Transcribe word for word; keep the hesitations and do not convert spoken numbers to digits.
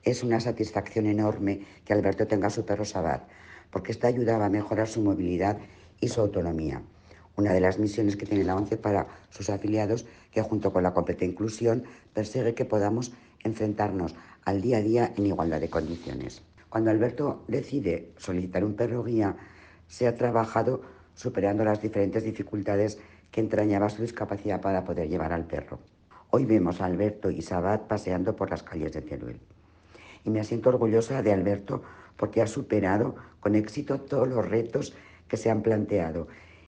Es una satisfacción enorme que Alberto tenga a su perro Sabat, porque esta ayudaba a mejorar su movilidad y su autonomía. Una de las misiones que tiene la ONCE para sus afiliados, que junto con la completa inclusión persigue que podamos enfrentarnos al día a día en igualdad de condiciones. Cuando Alberto decide solicitar un perro guía, se ha trabajado superando las diferentes dificultades que entrañaba su discapacidad para poder llevar al perro. Hoy vemos a Alberto y Sabat paseando por las calles de Teruel. Y me siento orgullosa de Alberto porque ha superado con éxito todos los retos que se han planteado